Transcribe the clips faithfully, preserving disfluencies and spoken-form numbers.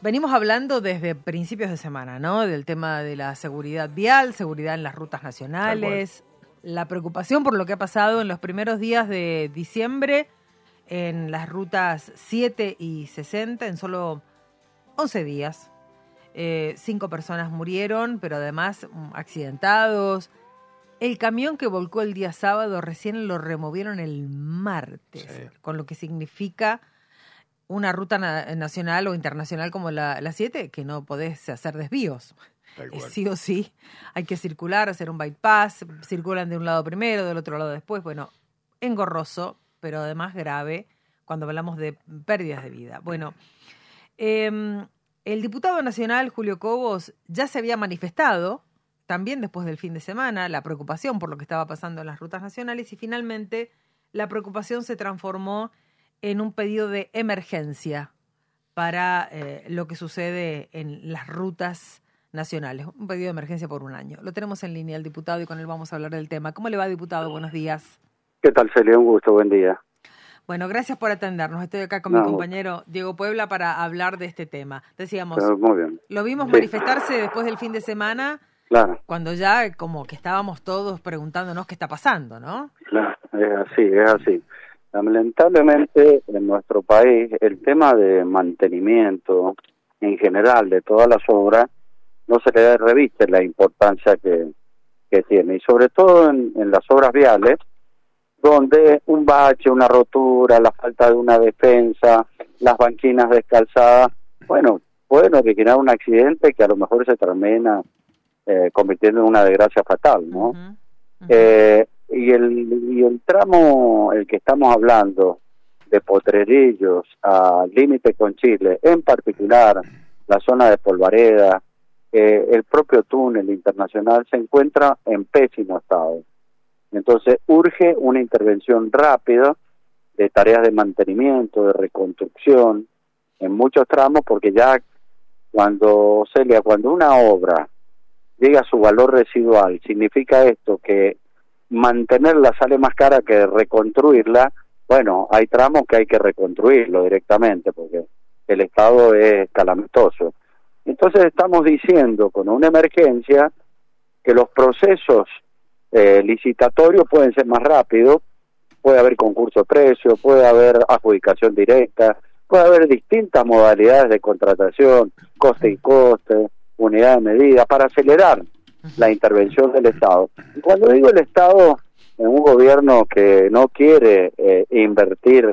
Venimos hablando desde principios de semana, ¿no? Del tema de la seguridad vial, seguridad en las rutas nacionales, la preocupación por lo que ha pasado en los primeros días de diciembre en las rutas siete y sesenta, en solo once días. Eh, cinco personas murieron, pero además accidentados. El camión que volcó el día sábado recién lo removieron el martes, sí. Con lo que significa una ruta na- nacional o internacional como la, la siete, que no podés hacer desvíos. Eh, sí o sí, hay que circular, hacer un bypass, circulan de un lado primero, del otro lado después. Bueno, engorroso, pero además grave cuando hablamos de pérdidas de vida. Bueno, eh, el diputado nacional Julio Cobos ya se había manifestado, también después del fin de semana, la preocupación por lo que estaba pasando en las rutas nacionales, y finalmente la preocupación se transformó en un pedido de emergencia para eh, lo que sucede en las rutas nacionales. Un pedido de emergencia por un año. Lo tenemos en línea el diputado y con él vamos a hablar del tema. ¿Cómo le va, diputado? Buenos días. ¿Qué tal, Celia? Un gusto, buen día. Bueno, gracias por atendernos. Estoy acá con no, mi compañero Diego Puebla para hablar de este tema. Decíamos, muy bien. Lo vimos sí. manifestarse después del fin de semana, claro. Cuando ya como que estábamos todos preguntándonos qué está pasando, ¿no? Claro, es así, es así. Lamentablemente en nuestro país el tema de mantenimiento en general de todas las obras no se le da reviste la importancia que, que tiene, y sobre todo en, en las obras viales, donde un bache, una rotura, la falta de una defensa, las banquinas descalzadas, bueno, pueden originar un accidente que a lo mejor se termina eh, convirtiendo en una desgracia fatal, ¿no? Uh-huh. Uh-huh. Eh, y el y el tramo, el que estamos hablando, de Potrerillos al límite con Chile, en particular la zona de Polvareda, eh, el propio túnel internacional se encuentra en pésimo estado. Entonces urge una intervención rápida de tareas de mantenimiento, de reconstrucción en muchos tramos, porque ya cuando, Celia, cuando una obra llega a su valor residual, significa esto que mantenerla sale más cara que reconstruirla. Bueno, hay tramos que hay que reconstruirlo directamente porque el estado es calamitoso. Entonces estamos diciendo con una emergencia que los procesos eh, licitatorios pueden ser más rápidos, puede haber concurso de precios, puede haber adjudicación directa, puede haber distintas modalidades de contratación, coste y coste, unidad de medida, para acelerar la intervención del Estado. Y cuando digo el Estado, en un gobierno que no quiere eh, invertir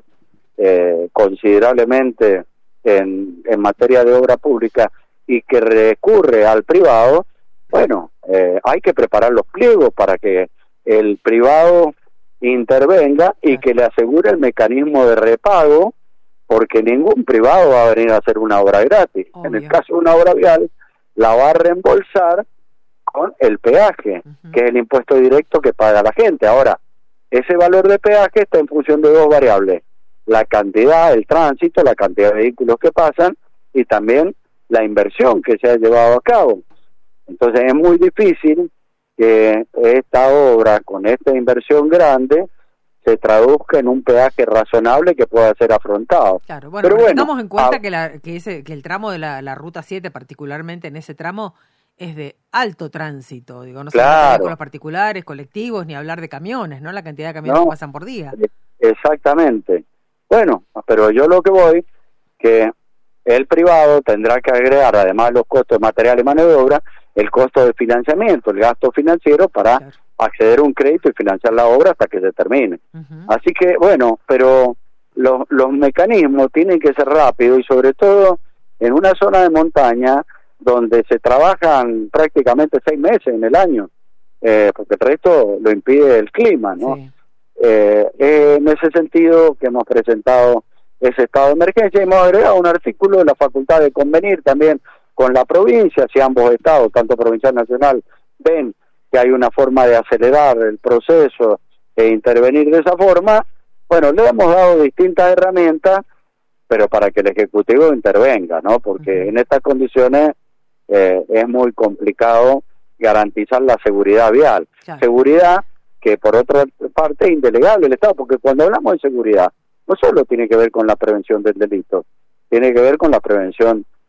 eh, considerablemente en, en materia de obra pública y que recurre al privado, bueno, eh, hay que preparar los pliegos para que el privado intervenga y que le asegure el mecanismo de repago, porque ningún privado va a venir a hacer una obra gratis. Obvio. En el caso de una obra vial, la va a reembolsar con el peaje, uh-huh. que es el impuesto directo que paga la gente. Ahora, ese valor de peaje está en función de dos variables: la cantidad, el tránsito, la cantidad de vehículos que pasan y también la inversión que se ha llevado a cabo. Entonces es muy difícil que esta obra, con esta inversión grande, se traduzca en un peaje razonable que pueda ser afrontado. Claro, bueno, pero bueno, tengamos en cuenta a... que, la, que, ese, que el tramo de la, la Ruta siete, particularmente en ese tramo, es de alto tránsito, digo, no se claro. habla con los particulares, colectivos, ni hablar de camiones, ¿no? La cantidad de camiones no, que pasan por día. Exactamente. Bueno, pero yo lo que voy, que el privado tendrá que agregar, además de los costos de material y mano de obra, el costo de financiamiento, el gasto financiero para claro. acceder a un crédito y financiar la obra hasta que se termine. Uh-huh. Así que, bueno, pero los, los mecanismos tienen que ser rápidos y sobre todo en una zona de montaña donde se trabajan prácticamente seis meses en el año, eh, porque el resto lo impide el clima, ¿no? Sí. Eh, eh, en ese sentido que hemos presentado ese estado de emergencia y hemos agregado un artículo de la facultad de convenir también con la provincia, si ambos estados, tanto provincial nacional, ven que hay una forma de acelerar el proceso e intervenir de esa forma. Bueno, le hemos dado distintas herramientas, pero para que el Ejecutivo intervenga, ¿no? Porque uh-huh. en estas condiciones Eh, es muy complicado garantizar la seguridad vial. Claro. Seguridad que por otra parte es indelegable el Estado, porque cuando hablamos de seguridad no solo tiene que ver con la prevención del delito, tiene que ver con la prevención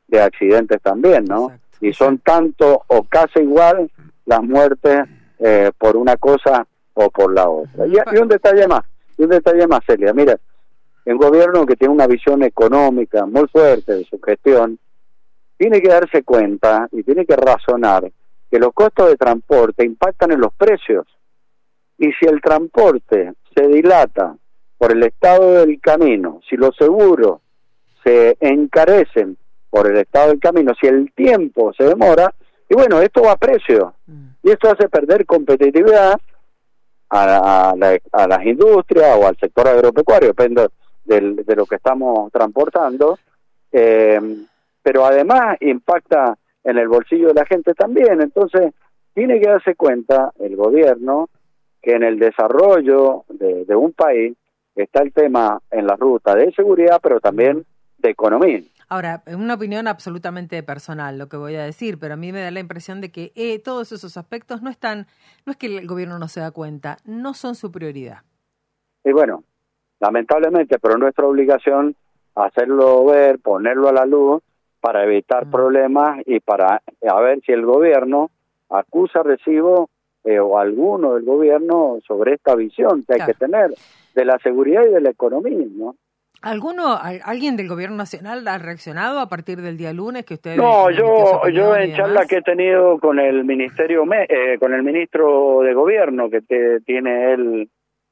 de accidentes también, ¿no? Exacto. Y son tanto o casi igual las muertes eh, por una cosa o por la otra. Y, y un detalle más, y un detalle más, Celia, mira, el gobierno que tiene una visión económica muy fuerte de su gestión, tiene que darse cuenta y tiene que razonar que los costos de transporte impactan en los precios. Y si el transporte se dilata por el estado del camino, si los seguros se encarecen por el estado del camino, si el tiempo se demora, y bueno, esto va a precio. Y esto hace perder competitividad a, a, la, a las industrias o al sector agropecuario, depende del, de lo que estamos transportando, eh, pero además impacta en el bolsillo de la gente también. Entonces, tiene que darse cuenta el gobierno que en el desarrollo de, de un país está el tema en la ruta de seguridad, pero también de economía. Ahora, es una opinión absolutamente personal lo que voy a decir, pero a mí me da la impresión de que eh, todos esos aspectos no están, no es que el gobierno no se da cuenta, no son su prioridad. Y bueno, lamentablemente, pero es nuestra obligación hacerlo ver, ponerlo a la luz para evitar mm. problemas y para a ver si el gobierno acusa recibo eh, o alguno del gobierno sobre esta visión que claro. hay que tener de la seguridad y de la economía, ¿no? ¿Alguno, alguien del gobierno nacional ha reaccionado a partir del día lunes que ustedes? No, yo, yo en charla que he tenido con el ministerio, eh, con el ministro de gobierno que te, tiene él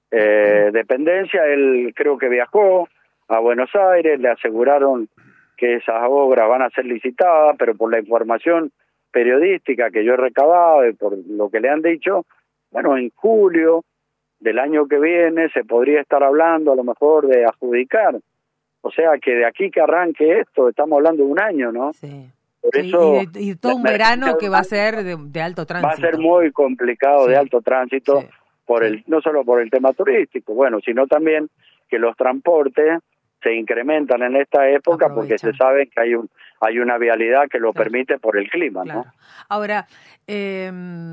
eh, dependencia, él creo que viajó a Buenos Aires, le aseguraron que esas obras van a ser licitadas, pero por la información periodística que yo he recabado y por lo que le han dicho, bueno, en julio del año que viene se podría estar hablando a lo mejor de adjudicar. O sea que de aquí que arranque esto, estamos hablando de un año, ¿no? Sí. Por sí, eso, y, de, y todo un verano que va a ser de, de alto tránsito. Va a ser muy complicado sí. de alto tránsito, sí. por el no solo por el tema turístico, bueno, sino también que los transportes se incrementan en esta época Aprovechan. porque se sabe que hay un hay una vialidad que lo claro. permite por el clima, claro. ¿no? Ahora, eh,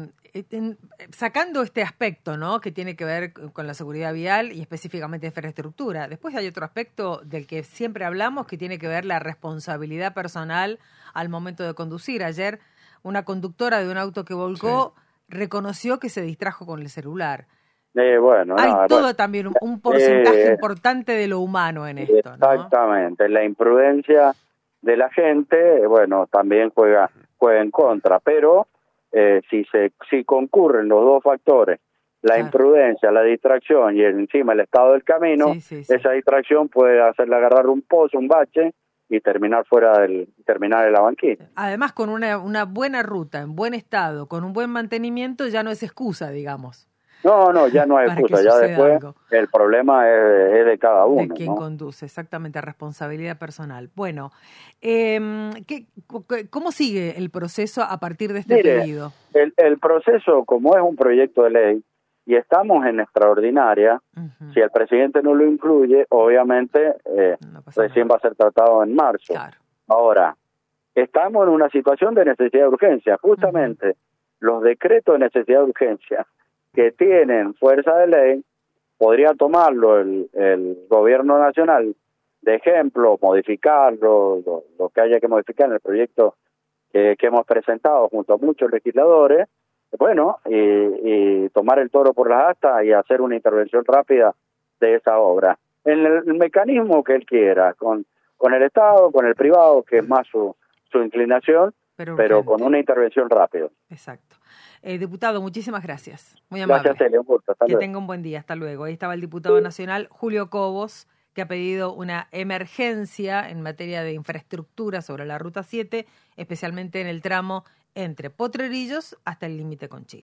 en, sacando este aspecto, ¿no? que tiene que ver con la seguridad vial y específicamente infraestructura, después hay otro aspecto del que siempre hablamos que tiene que ver la responsabilidad personal al momento de conducir. Ayer una conductora de un auto que volcó sí. reconoció que se distrajo con el celular. Eh, bueno, hay no, todo bueno, también un, un porcentaje eh, importante de lo humano en esto, exactamente, ¿no? La imprudencia de la gente, bueno, también juega juega en contra, pero eh, si se si concurren los dos factores, la claro. imprudencia, la distracción y encima el estado del camino, sí, sí, sí. esa distracción puede hacerle agarrar un pozo, un bache y terminar fuera del terminar en la banquina. Además, con una una buena ruta, en buen estado, con un buen mantenimiento, ya no es excusa, digamos. No, no, ya no hay excusa, ya después algo. el problema es, es de cada uno. De quien ¿no? conduce, exactamente, responsabilidad personal. Bueno, eh, ¿qué, ¿cómo sigue el proceso a partir de este Mire, pedido? El, el proceso, como es un proyecto de ley y estamos en extraordinaria, uh-huh. si el presidente no lo incluye, obviamente eh, no recién nada. va a ser tratado en marzo. Claro. Ahora, estamos en una situación de necesidad de urgencia. Justamente uh-huh. los decretos de necesidad de urgencia que tienen fuerza de ley, podría tomarlo el, el gobierno nacional de ejemplo, modificarlo, lo, lo que haya que modificar en el proyecto que, que hemos presentado junto a muchos legisladores, bueno, y, y tomar el toro por las astas y hacer una intervención rápida de esa obra. En el, el mecanismo que él quiera, con, con el Estado, con el privado, que es más su, su inclinación, pero, pero con una intervención rápida. Exacto. Eh, diputado, muchísimas gracias. Muy amable. Gracias, Celia. Un gusto. Hasta que luego. tenga un buen día. Hasta luego. Ahí estaba el diputado nacional Julio Cobos, que ha pedido una emergencia en materia de infraestructura sobre la Ruta siete, especialmente en el tramo entre Potrerillos hasta el límite con Chile.